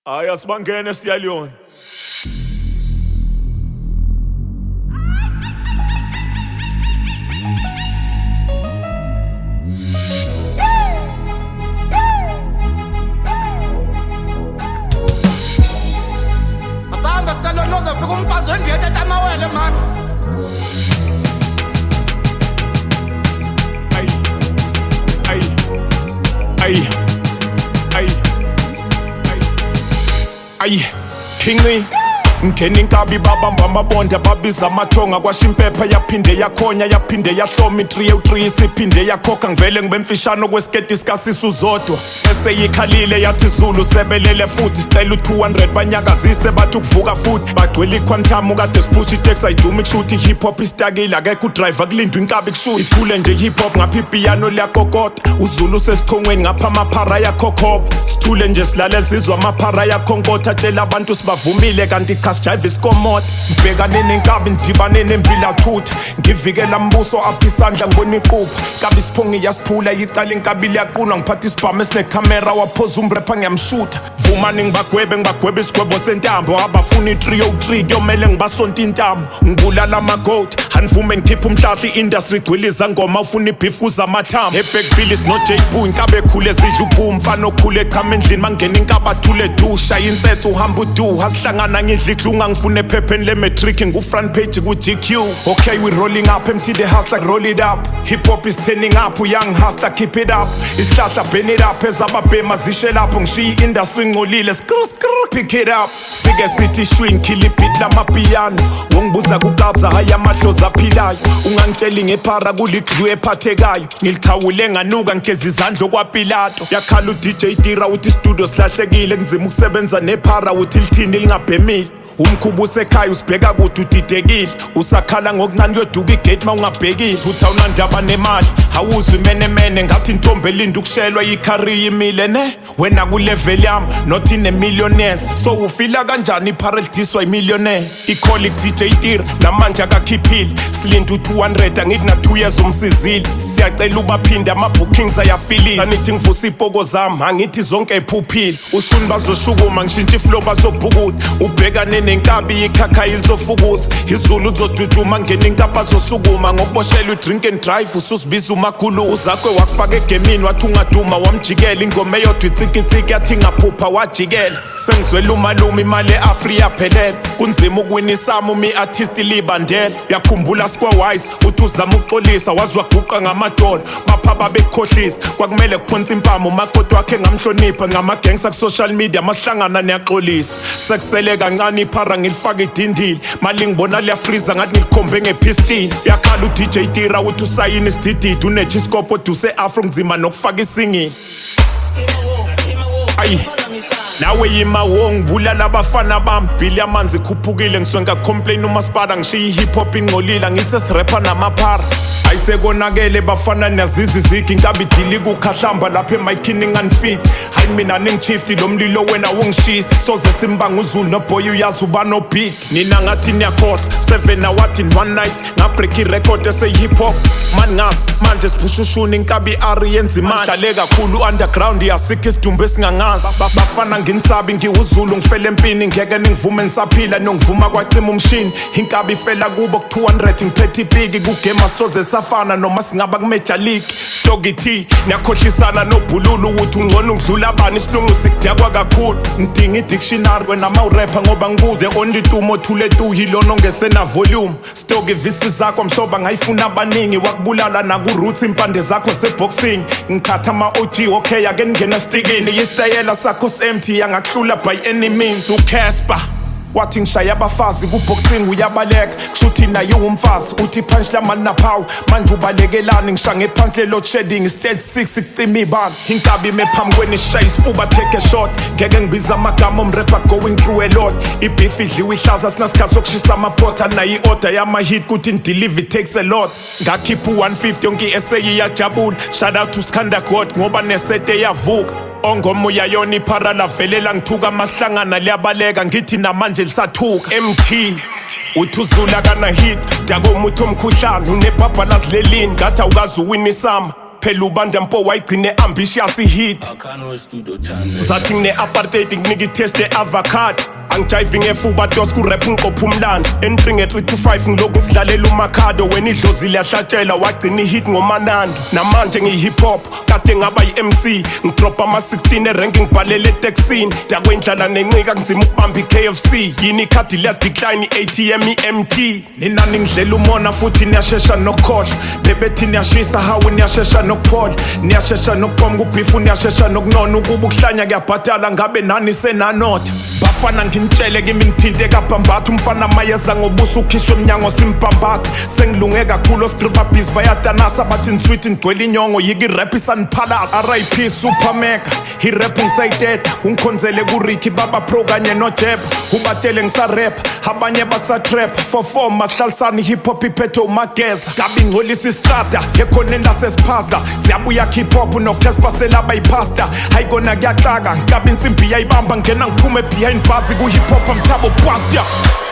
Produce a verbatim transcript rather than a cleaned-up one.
Hayi asibangene siyaliyona. Asamba sicela loze fika umfazi wendiyethe tamawele man. Ay. Ay. Ay. Ay. Ay. Kingi ngeni nkabi babamba amabonde babiza amathonga kwashimpepha yaphinde yakhonya yaphinde yahloma three oh three siphinde yakhokha ngivele ngibemfishano kwesiketi sikasisu zodwa eseyikhalile yathi Zulu sebelele futhi sicela u two hundred banyakazise bathi ukuvuka futhi bagcwele iquantum kade sipush itex ayiduma ikushuthi hip hop istakile akekho udriver kulindwa inkabi kushuthi ithule nje hip hop ngapha ipiano liyakokota uZulu sesikhongweni ngapha amaphara yakhokhoba sithule nje silale sizwa amaphara yakhonkotha tshela abantu sibavumile kanti Jive iskomot ngibhekane nenkabi ndibane nempila thutha ngivikela mbuso apha isandla ngibona iqupha kabi siphongi yasiphula icala inkabi liyaqunwa ngiphatha isibhamu esinecamera waphoza umrapha ngiyamshutha vumani ngibagwebe ngibagwebe isigwebo sentambo abafuna i-three oh three kuyomele ngibasonta intambo ngibulala ama-goat hanivume ngikhipha umhlahla i-industry gwiliza ngoma ufuna i-beef kuza amathambo eBackville isno-J Boo inkabe ekhule zidla ubu mfana okhule echama endlini mangena inkaba athule dusha insethu uhamba uduha sihlangana ngidla ungangifune ephepheni le-matric ngu-front page ku-G Q. Okay, we rolling up, empty the house like roll it up. Hip hop is turning up, young hustler keep it up. Isihlahla burn it up, ezababhema zishe lapho ngishiya i-industry ngcolile skr skr pick it up. Sike sithi shwing kill beat lamapiyano. Wongibuza kukabza hayi amahlozi aphilayo. Ungangitsheli ngephara kuliglu ephathekayo. Ngilikhawule nganuka ngigeza izandla okwaPilato. Yakhala u-D J Tira uthi studio silahlekile ngizima ukusebenza nephara uthi lithini lingabhemile. Umkhubu usekhaya usibheka kuthi udidekile usakhala ngokuncane kuyoduka igate mawungabhekile uthi awunandaba nemali awuzwi imenemene ngathi intombi elinda ukushelwa yikhariya imile ne wena kulevel yami not in a millionaires so ufila kanjani iphara lidiswa imillionaire ikholi ku-D J Tira namanje akakhiphile silinda u two hundred angithi na two years umsizile siyacela ubaphinde ama-bookings ayafilile anithi ngivusa ipoko zami angithi zonke ephuphile ushuni bazoshukuma ngishintsha iflow bazobhukuda ubhekane nenkabi ikhakha ilizofukuza iZulu uzoduduma ngene inkapa zosukuma ngokuboshelwa i-drink and drive ususibiza umakhulu uzakwe wakufaka egemini wathi ungaduma wamjikela ingoma eyodwa itsikitsiki yathi ngaphupha wajikela sengizwela umalume imali e-Afri yaphelela kunzima ukuwina isamo umi-artist libandela uyakhumbula sikwa-wise uthi uzama ukuxolisa waziwaguqa ngamadolo bapha babekukhohlisa kwakumele kuphonsa impama umakoti wakhe ngamhlonipha ngamagangsa ku-social media masihlangana niyaxolisa sekusele kancane iphara ngilifaka idindile mali ngibona liyafriza ngathi ngilikhombe ngepistini yakhala u-D J Tira uthi usayini isidididi unechiscope oduse afro ngizima nokufaka isingile ayi nawe yima wo ngibulala abafana bami bhili amanzi khuphukile ngiswenga complain umasipala ngishiya i-hip hop ingcolile ngise sirapha namaphara ayisekonakele bafana nazizi zigi inkabi idili kukhahlamba lapha emayikhini nganifit hayi mina ningchifti lo mlilo wena wongishisi soze simbanga uZulu noboy uyazi uba no beat nina ngathi niyakhohlwa seven award in one night ngabreak irecord ese-hip hop mani ngazi manje siphusha ushuni inkabi ari yenza imali dlale kakhulu underground yasikho isidumbu esingangazi bafana nginisabi ngiwuZulu ngifele empini ngeke ningivume nisaphila nongivuma kwacima umshini inkabi ifela kubo ku two hundred ngiphethe ipiki kugame soze safana noma singaba ku-Major League Stokity niyakhohlisana nobhululu ukuthi ungcono ngidlula abani isilungu sikudakwa kakhulu ngidinga i-dictionary wena mawurapha ngoba ngibuze the only tumo othule tu yilona ongesena volume Stoki visi zakho mshoba ngayifuna abaningi wakubulala naku-roots impande zakho se-boxing ngikhatha ama-O G okay ake ningena stikini yisitayela sakho s-empty yangakuhlula by any means uCasper wathi ngishaya abafazi ku-boxing uyabaleka kushuthi naye umfazi uthi punch lamani naphawu manje ubalekelani ngisha ngephandle load shedding stage six kucima ibala inkabi mephambi kweni sishaya isifuba take a shot ngeke ngibiza amagama omrapper going through a lot ibeef idliwe ihlaza sinasikhathi sokushisa amaphotha nayo i-order yama-hit kuthi indelivery takes a lot ngakhipha u-one fifty yonke i-essay iyajabula shout out to Skanda God ngoba nesete yavuka ongomoya yona iphara lavelela ngithuka masihlangana liyabaleka ngithi namanje lisathuka M T uthi uZulu akana hit dakomuthi omkhuhlane unebhabhalazi lelini ngathi awukazi uwina isamba phela ubanda mpo wayigcine ambitious hit zathi ngine apartheid nginika itest e-avocado angijayiving efuba dos kurap ngiqopha umlando entry nge-three to five ngilokhu sidlalela umakhado wena idlozile yahlatshela wagcina ihit ngomanando namanje ngiyi-hip hop kade ngaba yi-M C ngidropa ama-sixteen erenki ngibhalele eteksini ndakwendlala nencika ngizima ukubamba i-K F C yini ikhadi liya-decline i-A T M i-M T ninani ngidlela umona futhi niyashesha nokukhohlwa bebethi niyashisa hawu niyashesha nokuphola niyashesha nokuphoma kubhifu niyashesha nokunona ukuba ukuhlanya kuyabhatala ngabe nani senanotha bafana ngimtshele kimi ngithinte kabhambatha umfana mayeza ngobuso ukhishwe emnyango simbhambatha sengilunge kakhulu oscriba busy bayadanasa bathi nsweet ngigcwele inyongo yiki irap isaniphalasa R I P Supermega irap ngisayiteta ungikhonzele kuRicky baba pro kanye nojeb ubatshele ngisarap abanye basatrap for four masihlalisana hip hop iphethe umageza gabi ngcolisa istrata ekhoneni lasesiphaza siyabuya hip hop noCasper selaba ipasta hayikona kuyaxaka gabi insimbi yayibamba ngena ngiphume behind bars ku hip hop amthabo bust ya